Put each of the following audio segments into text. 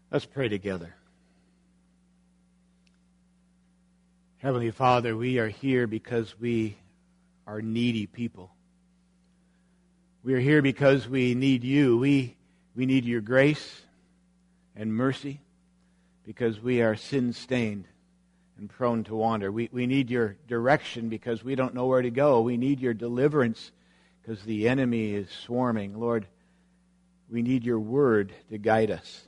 Let's pray together. Heavenly Father, we are here because we are needy people. We are here because we need you. We need your grace and mercy because we are sin-stained and prone to wander. We need your direction because we don't know where to go. We need your deliverance because the enemy is swarming. Lord, we need your word to guide us.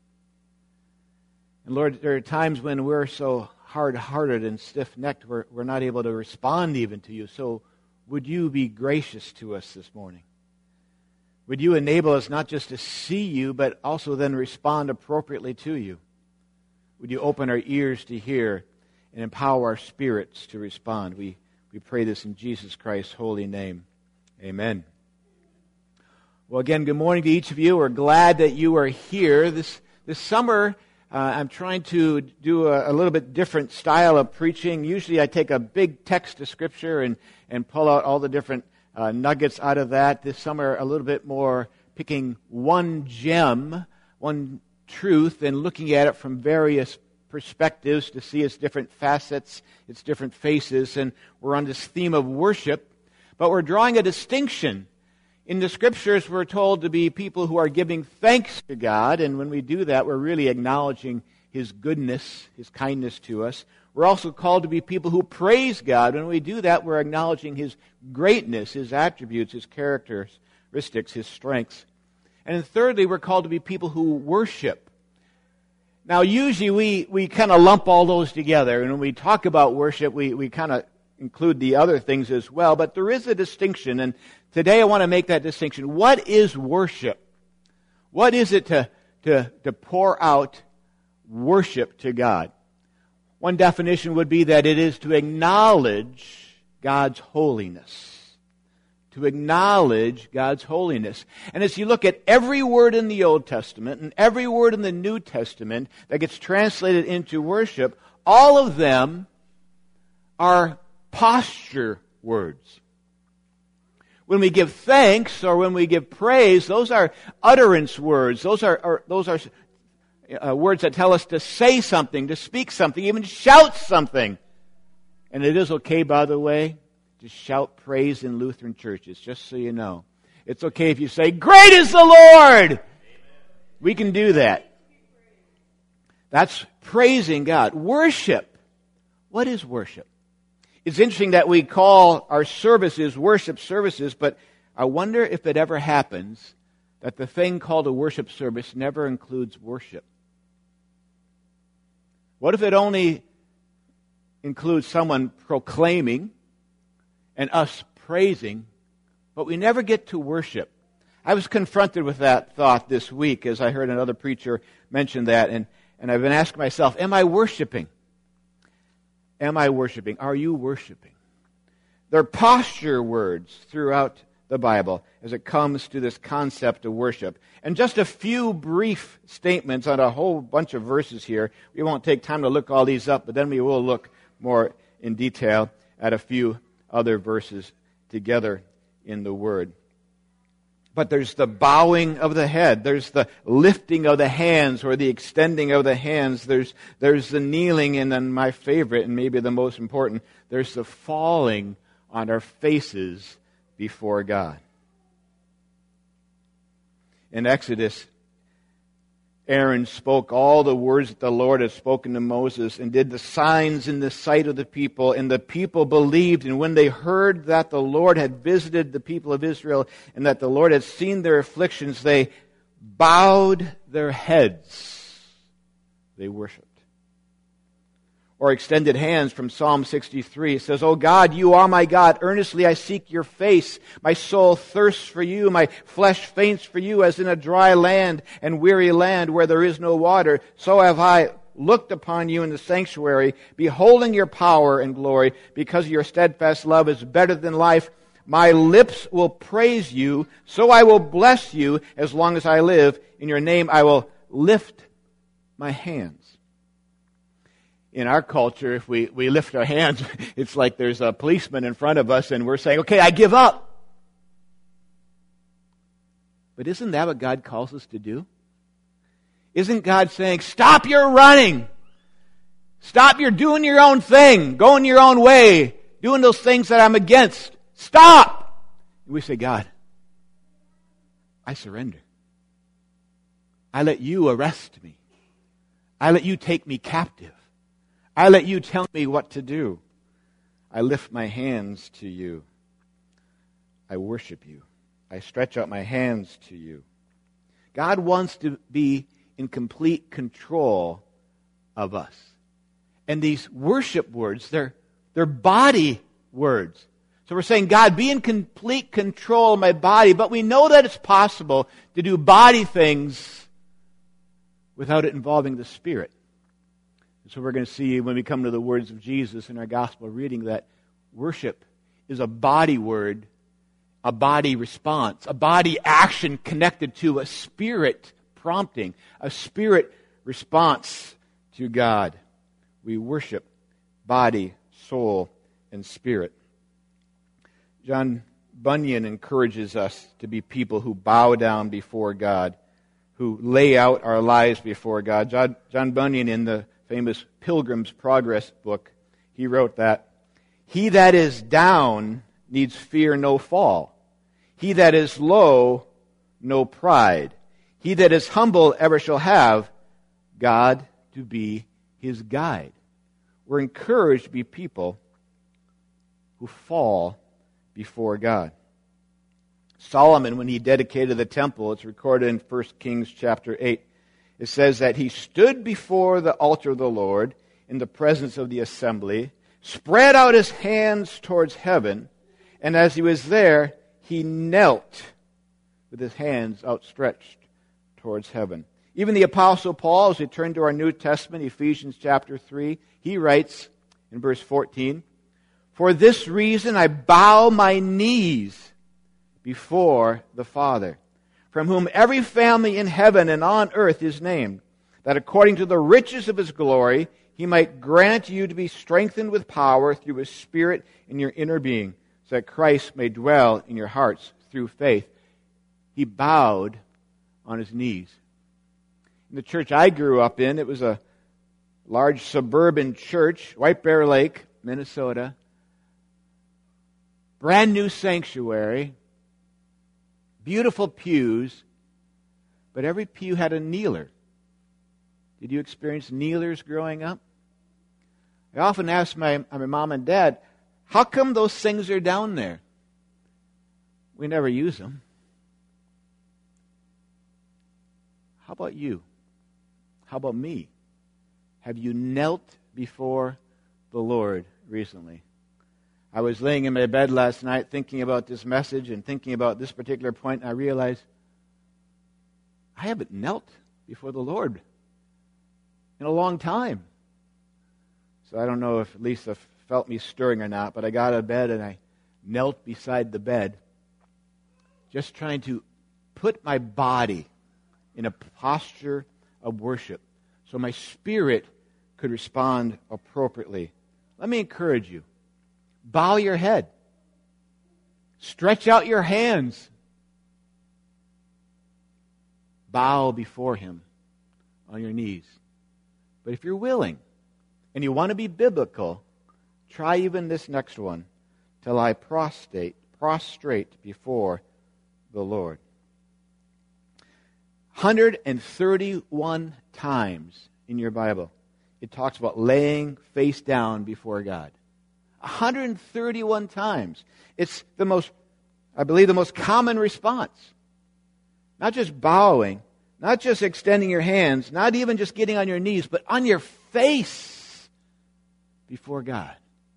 And Lord, there are times when we're so hard-hearted and stiff-necked we're not able to respond even to you. So would you be gracious to us this morning? Would you enable us not just to see you, but also then respond appropriately to you? Would you open our ears to hear and empower our spirits to respond? We pray this in Jesus Christ's holy name. Amen. Well, again, good morning to each of you. We're glad that you are here. This summer, I'm trying to do a little bit different style of preaching. Usually I take a big text of Scripture and pull out all the different nuggets out of that. This summer, a little bit more picking one gem, one truth, and looking at it from various perspectives to see its different facets, its different faces. And we're on this theme of worship, but we're drawing a distinction. In the Scriptures, we're told to be people who are giving thanks to God, and when we do that, we're really acknowledging His goodness, His kindness to us. We're also called to be people who praise God. When we do that, we're acknowledging His greatness, His attributes, His characteristics, His strengths. And then thirdly, we're called to be people who worship. Now, usually we kind of lump all those together, and when we talk about worship, we kind of include the other things as well, but there is a distinction, and today I want to make that distinction. What is worship? What is it to pour out worship to God? One definition would be that it is to acknowledge God's holiness. To acknowledge God's holiness. And as you look at every word in the Old Testament and every word in the New Testament that gets translated into worship, all of them are posture words. When we give thanks or when we give praise, those are utterance words. Those are words that tell us to say something, to speak something, even shout something. And it is okay, by the way, to shout praise in Lutheran churches, just so you know. It's okay if you say, "Great is the Lord!" Amen. We can do that. That's praising God. Worship. What is worship? It's interesting that we call our services worship services, but I wonder if it ever happens that the thing called a worship service never includes worship. What if it only includes someone proclaiming and us praising, but we never get to worship? I was confronted with that thought this week as I heard another preacher mention that, and I've been asking myself, am I worshiping? Am I worshiping? Are you worshiping? There are posture words throughout the Bible as it comes to this concept of worship. And just a few brief statements on a whole bunch of verses here. We won't take time to look all these up, but then we will look more in detail at a few other verses together in the Word. But there's the bowing of the head. There's the lifting of the hands or the extending of the hands. There's the kneeling, and then my favorite and maybe the most important, there's the falling on our faces before God. In Exodus, Aaron spoke all the words that the Lord had spoken to Moses and did the signs in the sight of the people, and the people believed. And when they heard that the Lord had visited the people of Israel and that the Lord had seen their afflictions, they bowed their heads. They worshiped. Or extended hands from Psalm 63. It says, "O God, you are my God. Earnestly I seek your face. My soul thirsts for you. My flesh faints for you as in a dry land and weary land where there is no water. So have I looked upon you in the sanctuary, beholding your power and glory, because your steadfast love is better than life. My lips will praise you, so I will bless you as long as I live. In your name I will lift my hands." In our culture, if we lift our hands, it's like there's a policeman in front of us and we're saying, "Okay, I give up." But isn't that what God calls us to do? Isn't God saying, stop your running? Stop your doing your own thing, going your own way, doing those things that I'm against. Stop! And we say, God, I surrender. I let you arrest me. I let you take me captive. I let you tell me what to do. I lift my hands to you. I worship you. I stretch out my hands to you. God wants to be in complete control of us. And these worship words, they're body words. So we're saying, God, be in complete control of my body, but we know that it's possible to do body things without it involving the Spirit. So we're going to see when we come to the words of Jesus in our gospel reading that worship is a body word, a body response, a body action connected to a spirit prompting, a spirit response to God. We worship body, soul, and spirit. John Bunyan encourages us to be people who bow down before God, who lay out our lives before God. John Bunyan, in the famous Pilgrim's Progress book, he wrote that, "He that is down needs fear no fall. He that is low, no pride. He that is humble ever shall have God to be his guide." We're encouraged to be people who fall before God. Solomon, when he dedicated the temple, it's recorded in 1 Kings chapter 8, it says that he stood before the altar of the Lord in the presence of the assembly, spread out his hands towards heaven, and as he was there, he knelt with his hands outstretched towards heaven. Even the Apostle Paul, as we turn to our New Testament, Ephesians chapter 3, he writes in verse 14, "For this reason I bow my knees before the Father, from whom every family in heaven and on earth is named, that according to the riches of his glory he might grant you to be strengthened with power through his Spirit in your inner being, so that Christ may dwell in your hearts through faith." He bowed on his knees. In the church I grew up in, it was a large suburban church, White Bear Lake, Minnesota. Brand new sanctuary, beautiful pews, but every pew had a kneeler. Did you experience kneelers growing up? I often ask my mom and dad, how come those things are down there? We never use them. How about you? How about me? Have you knelt before the Lord recently? I was laying in my bed last night thinking about this message and thinking about this particular point, and I realized I haven't knelt before the Lord in a long time. So I don't know if Lisa felt me stirring or not, but I got out of bed and I knelt beside the bed, just trying to put my body in a posture of worship so my spirit could respond appropriately. Let me encourage you. Bow your head. Stretch out your hands. Bow before him on your knees. But if you're willing and you want to be biblical, try even this next one, to lie prostrate before the Lord. 131 times in your Bible, it talks about laying face down before God. 131 times. It's the most common response. Not just bowing, not just extending your hands, not even just getting on your knees, but on your face before God.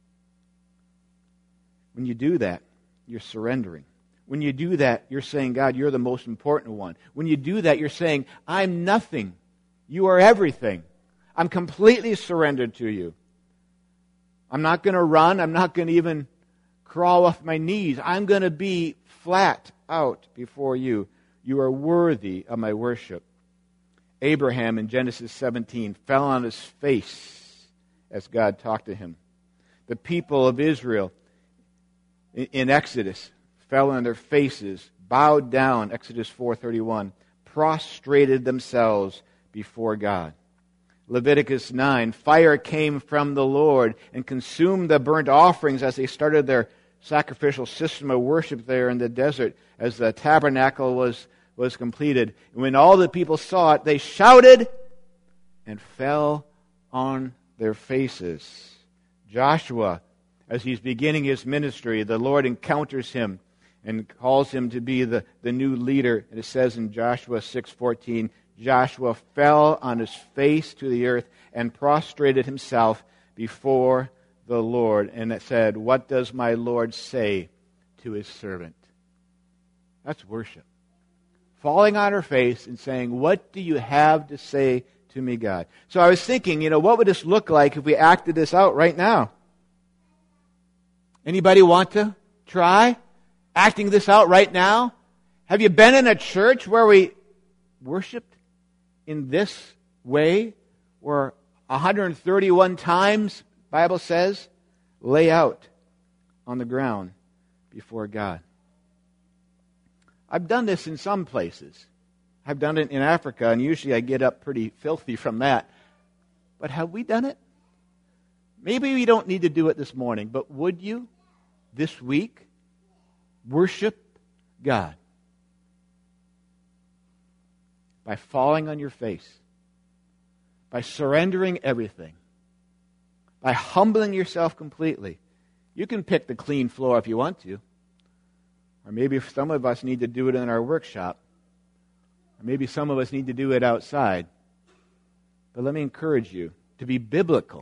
When you do that, you're surrendering. When you do that, you're saying, God, you're the most important one. When you do that, you're saying, I'm nothing. You are everything. I'm completely surrendered to you. I'm not going to run. I'm not going to even crawl off my knees. I'm going to be flat out before you. You are worthy of my worship. Abraham in Genesis 17 fell on his face as God talked to him. The people of Israel in Exodus fell on their faces, bowed down, Exodus 4:31, prostrated themselves before God. Leviticus 9, fire came from the Lord and consumed the burnt offerings as they started their sacrificial system of worship there in the desert as the tabernacle was completed. And when all the people saw it, they shouted and fell on their faces. Joshua, as he's beginning his ministry, the Lord encounters him and calls him to be the new leader. And it says in Joshua 6:14, Joshua fell on his face to the earth and prostrated himself before the Lord. And it said, "What does my Lord say to his servant?" That's worship. Falling on her face and saying, "What do you have to say to me, God?" So I was thinking, what would this look like if we acted this out right now? Anybody want to try acting this out right now? Have you been in a church where we worshiped in this way, where 131 times, Bible says, lay out on the ground before God? I've done this in some places. I've done it in Africa, and usually I get up pretty filthy from that. But have we done it? Maybe we don't need to do it this morning, but would you, this week, worship God by falling on your face, by surrendering everything, by humbling yourself completely? You can pick the clean floor if you want to. Or maybe some of us need to do it in our workshop. Or maybe some of us need to do it outside. But let me encourage you to be biblical.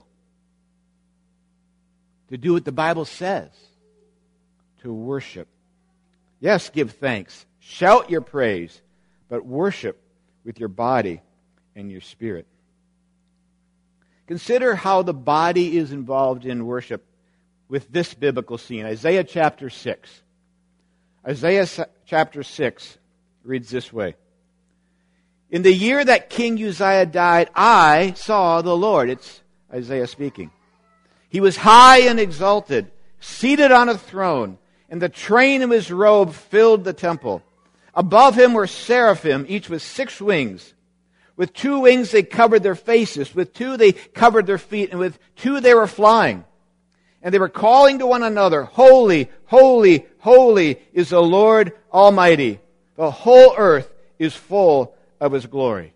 To do what the Bible says. To worship. Yes, give thanks. Shout your praise. But worship with your body and your spirit. Consider how the body is involved in worship with this biblical scene. Isaiah chapter 6. Isaiah chapter 6 reads this way. In the year that King Uzziah died, I saw the Lord. It's Isaiah speaking. He was high and exalted, seated on a throne, and the train of his robe filled the temple. Above him were seraphim, each with 6 wings. With 2 wings they covered their faces, with 2 they covered their feet, and with 2 they were flying. And they were calling to one another, "Holy, holy, holy is the Lord Almighty. The whole earth is full of His glory."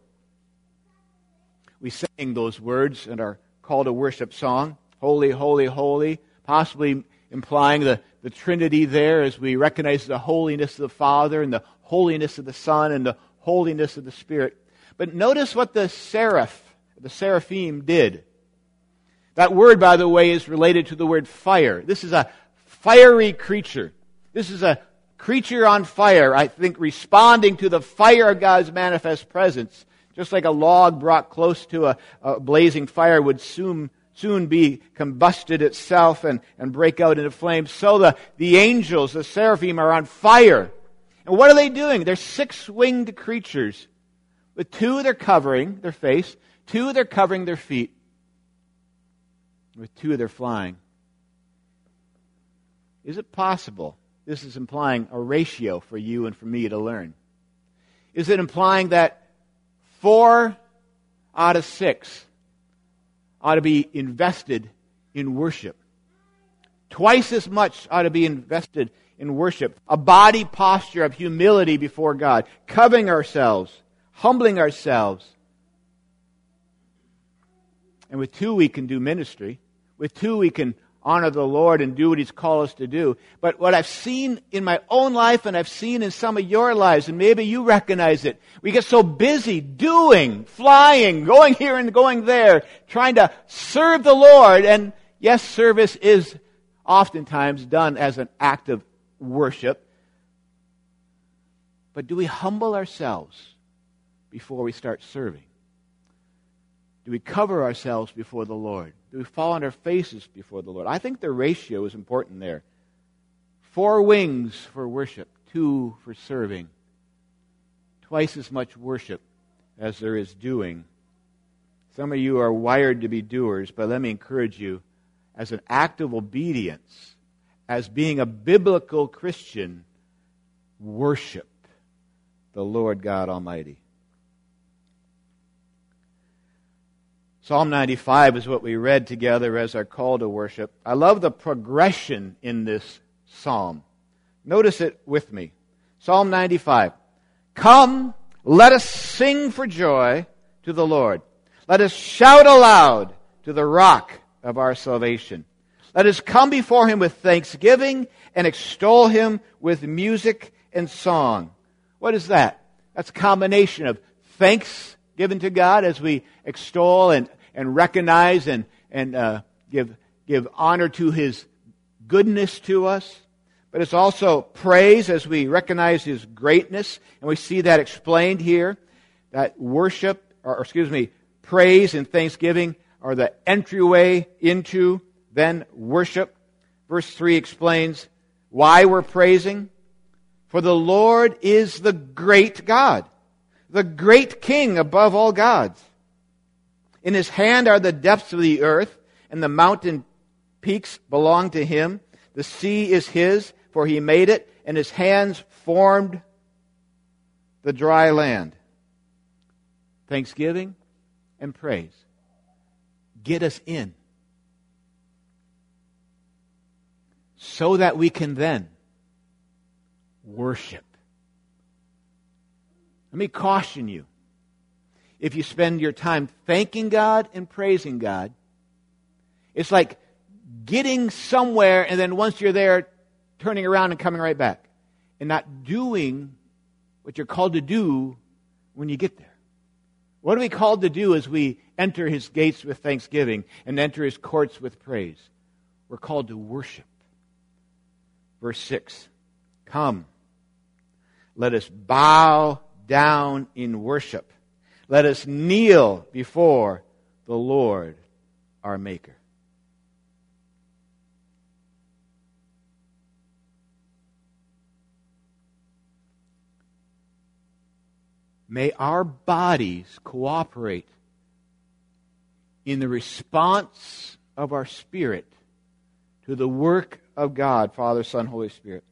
We sang those words in our call to worship song, "Holy, holy, holy," possibly implying the Trinity there as we recognize the holiness of the Father and the holiness of the Son and the holiness of the Spirit. But notice what the seraphim did. That word, by the way, is related to the word fire. This is a fiery creature. This is a creature on fire, I think, responding to the fire of God's manifest presence. Just like a log brought close to a blazing fire would soon be combusted itself and break out into flames, so the angels, the seraphim, are on fire. And what are they doing? They're 6-winged creatures. With 2 they're covering their face, 2 they're covering their feet. With 2 they're flying. Is it possible? This is implying a ratio for you and for me to learn. Is it implying that 4 out of 6 ought to be invested in worship? Twice as much ought to be invested in worship. A body posture of humility before God, covering ourselves, humbling ourselves. And with 2 we can do ministry. With 2 we can honor the Lord and do what He's called us to do. But what I've seen in my own life and I've seen in some of your lives, and maybe you recognize it, we get so busy doing, flying, going here and going there, trying to serve the Lord. And yes, service is oftentimes done as an act of worship. But do we humble ourselves before we start serving? Do we cover ourselves before the Lord? Do we fall on our faces before the Lord? I think the ratio is important there. 4 wings for worship, 2 for serving. Twice as much worship as there is doing. Some of you are wired to be doers, but let me encourage you, as an act of obedience, as being a biblical Christian, worship the Lord God Almighty. Psalm 95 is what we read together as our call to worship. I love the progression in this psalm. Notice it with me. Psalm 95. Come, let us sing for joy to the Lord. Let us shout aloud to the rock of our salvation. Let us come before him with thanksgiving and extol him with music and song. What is that? That's a combination of thanks given to God as we extol and recognize and give honor to his goodness to us. But it's also praise as we recognize his greatness. And we see that explained here. That praise and thanksgiving are the entryway into then worship. Verse 3 explains why we're praising. For the Lord is the great God, the great King above all gods. In his hand are the depths of the earth, and the mountain peaks belong to him. The sea is his, for he made it, and his hands formed the dry land. Thanksgiving and praise get us in, so that we can then worship. Let me caution you. If you spend your time thanking God and praising God, it's like getting somewhere and then once you're there, turning around and coming right back. And not doing what you're called to do when you get there. What are we called to do as we enter his gates with thanksgiving and enter his courts with praise? We're called to worship. Verse 6. Come, let us bow down in worship. Let us kneel before the Lord our Maker. May our bodies cooperate in the response of our spirit to the work of God, Father, Son, Holy Spirit.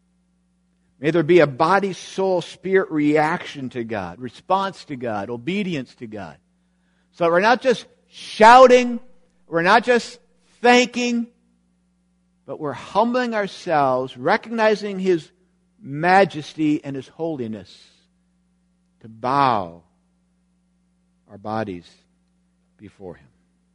May there be a body, soul, spirit reaction to God, response to God, obedience to God. So we're not just shouting, we're not just thanking, but we're humbling ourselves, recognizing his majesty and his holiness, to bow our bodies before him.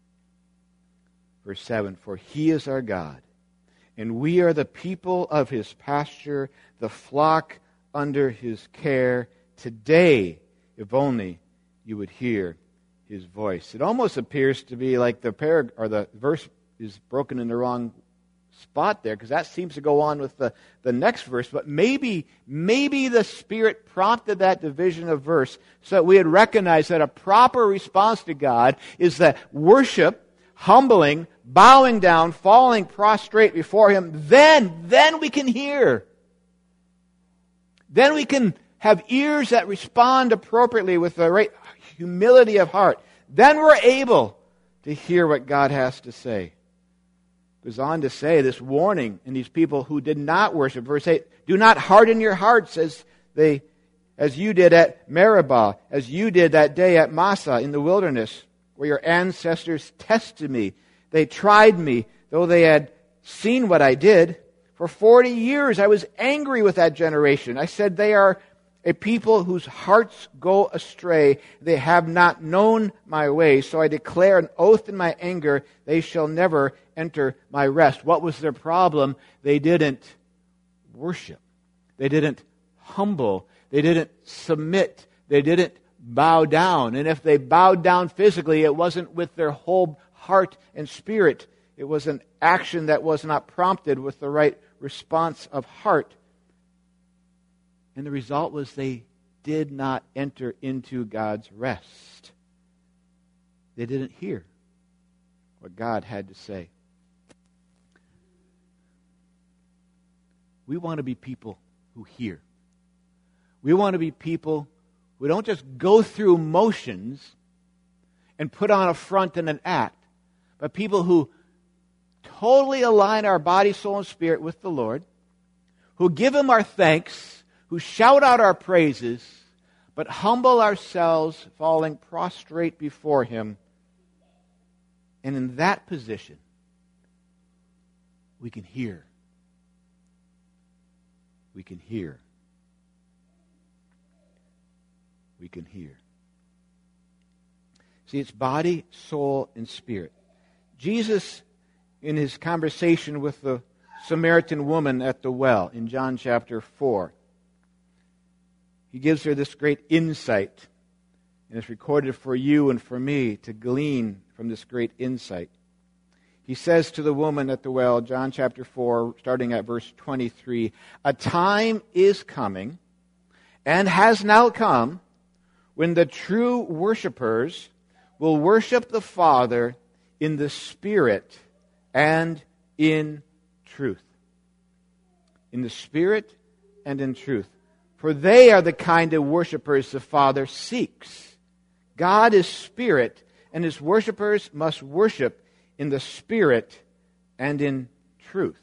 Verse 7, for he is our God, and we are the people of his pasture, the flock under his care. Today, if only you would hear his voice. It almost appears to be like the verse is broken in the wrong spot there, because that seems to go on with the next verse. But maybe the Spirit prompted that division of verse so that we would recognize that a proper response to God is that worship, humbling, bowing down, falling prostrate before him. Then we can hear. Then we can have ears that respond appropriately with the right humility of heart. Then we're able to hear what God has to say. It goes on to say this warning in these people who did not worship. Verse 8, do not harden your hearts as you did at Meribah, as you did that day at Massah in the wilderness, where your ancestors tested me. They tried me, though they had seen what I did. For 40 years I was angry with that generation. I said, they are a people whose hearts go astray. They have not known my way. So I declare an oath in my anger, they shall never enter my rest. What was their problem? They didn't worship. They didn't humble. They didn't submit. They didn't bow down. And if they bowed down physically, it wasn't with their whole heart and spirit. It was an action that was not prompted with the right response of heart. And the result was they did not enter into God's rest. They didn't hear what God had to say. We want to be people who hear. We want to be people who don't just go through motions and put on a front and an act, but people who totally align our body, soul, and spirit with the Lord, who give him our thanks, who shout out our praises, but humble ourselves, falling prostrate before him And in that position, we can hear. We can hear. We can hear. See, it's body, soul, and spirit. Jesus, in his conversation with the Samaritan woman at the well in John chapter 4, he gives her this great insight. And it's recorded for you and for me to glean from this great insight. He says to the woman at the well, John chapter 4, starting at verse 23, "A time is coming, and has now come, when the true worshipers will worship the Father in the Spirit and in truth." In the Spirit and in truth. For they are the kind of worshipers the Father seeks. God is Spirit, and His worshipers must worship in the Spirit and in truth.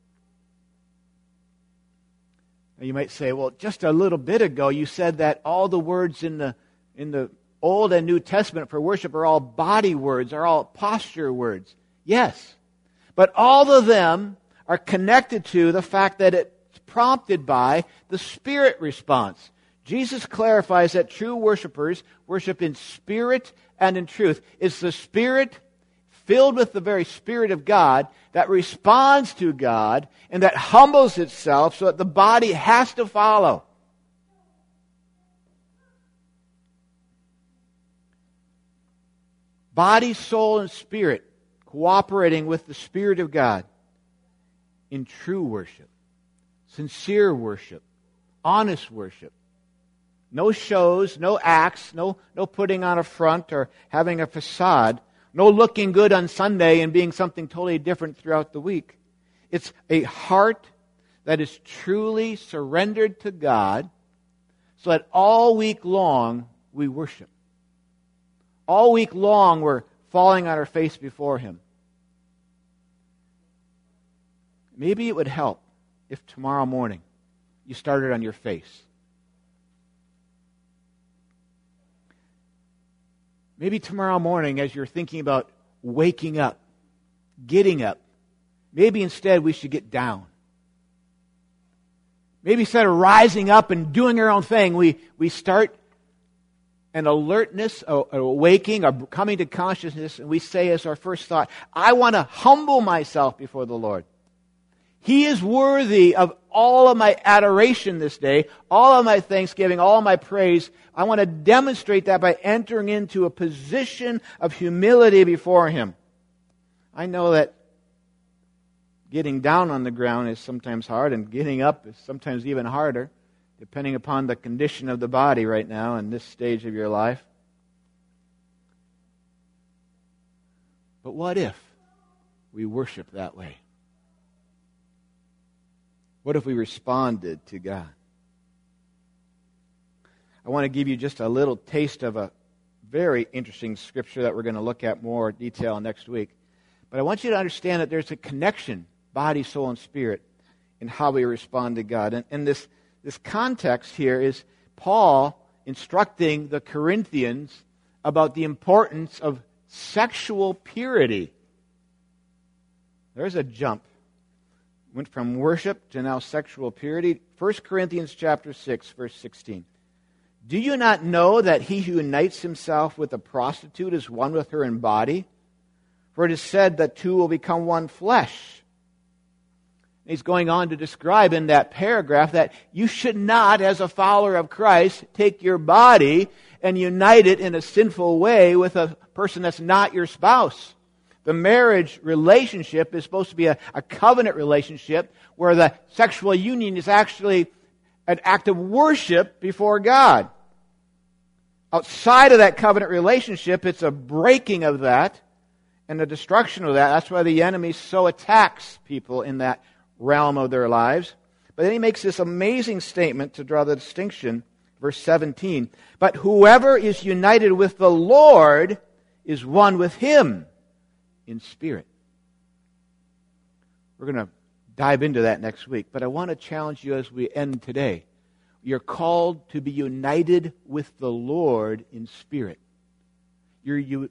Now you might say, well, just a little bit ago you said that all the words in the Old and New Testament for worship are all body words, are all posture words. Yes, but all of them are connected to the fact that it's prompted by the Spirit response. Jesus clarifies that true worshipers worship in spirit and in truth. It's the Spirit filled with the very Spirit of God that responds to God and that humbles itself so that the body has to follow. Body, soul, and spirit cooperating with the Spirit of God in true worship, sincere worship, honest worship. No shows, no acts, no putting on a front or having a facade, no looking good on Sunday and being something totally different throughout the week. It's a heart that is truly surrendered to God so that all week long we worship. All week long we're falling on our face before Him. Maybe it would help if tomorrow morning you started on your face. Maybe tomorrow morning as you're thinking about waking up, getting up, maybe instead we should get down. Maybe instead of rising up and doing our own thing, we start an alertness, a waking, a coming to consciousness, and we say as our first thought, I want to humble myself before the Lord. He is worthy of all of my adoration this day, all of my thanksgiving, all of my praise. I want to demonstrate that by entering into a position of humility before Him. I know that getting down on the ground is sometimes hard, and getting up is sometimes even harder, depending upon the condition of the body right now in this stage of your life. But what if we worship that way? What if we responded to God? I want to give you just a little taste of a very interesting scripture that we're going to look at more detail next week. But I want you to understand that there's a connection, body, soul, and spirit, in how we respond to God. And this context here is Paul instructing the Corinthians about the importance of sexual purity. There's a jump. Went from worship to now sexual purity. 1 Corinthians chapter 6, verse 16. Do you not know that he who unites himself with a prostitute is one with her in body? For it is said that two will become one flesh. And he's going on to describe in that paragraph that you should not, as a follower of Christ, take your body and unite it in a sinful way with a person that's not your spouse. The marriage relationship is supposed to be a covenant relationship where the sexual union is actually an act of worship before God. Outside of that covenant relationship, it's a breaking of that and a destruction of that. That's why the enemy so attacks people in that realm of their lives. But then he makes this amazing statement to draw the distinction, verse 17. But whoever is united with the Lord is one with Him in spirit. We're going to dive into that next week, but I want to challenge you as we end today. You're called to be united with the Lord in spirit. You're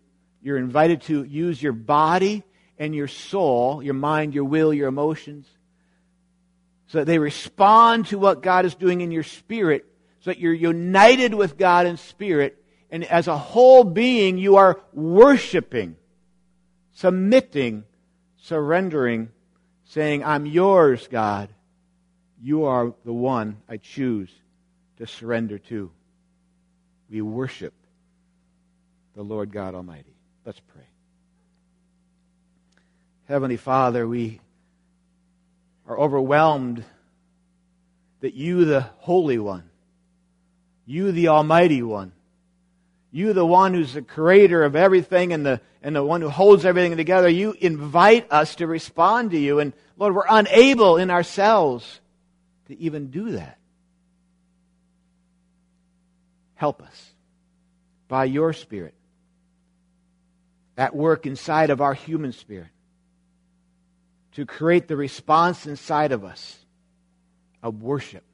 You're invited to use your body and your soul, your mind, your will, your emotions, so that they respond to what God is doing in your spirit, so that you're united with God in spirit, and as a whole being, you are worshiping, submitting, surrendering, saying, I'm yours, God. You are the one I choose to surrender to. We worship the Lord God Almighty. Let's pray. Heavenly Father, we are overwhelmed that you, the Holy One, you, the Almighty One, you, the one who's the creator of everything and the one who holds everything together, you invite us to respond to you. And Lord, we're unable in ourselves to even do that. Help us by your Spirit at work inside of our human spirit to create the response inside of us of worship.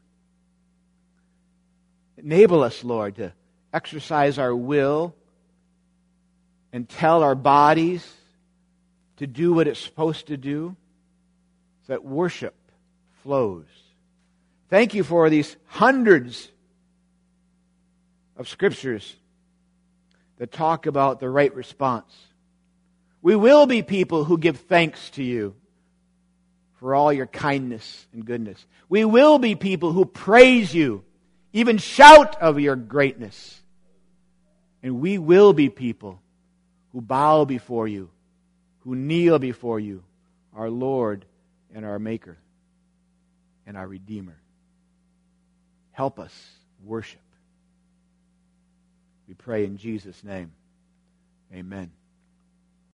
Enable us, Lord, to exercise our will and tell our bodies to do what it's supposed to do so that worship flows. Thank you for these hundreds of scriptures that talk about the right response. We will be people who give thanks to you for all your kindness and goodness. We will be people who praise you, even shout of your greatness. And we will be people who bow before you, who kneel before you, our Lord and our Maker and our Redeemer. Help us worship. We pray in Jesus' name. Amen.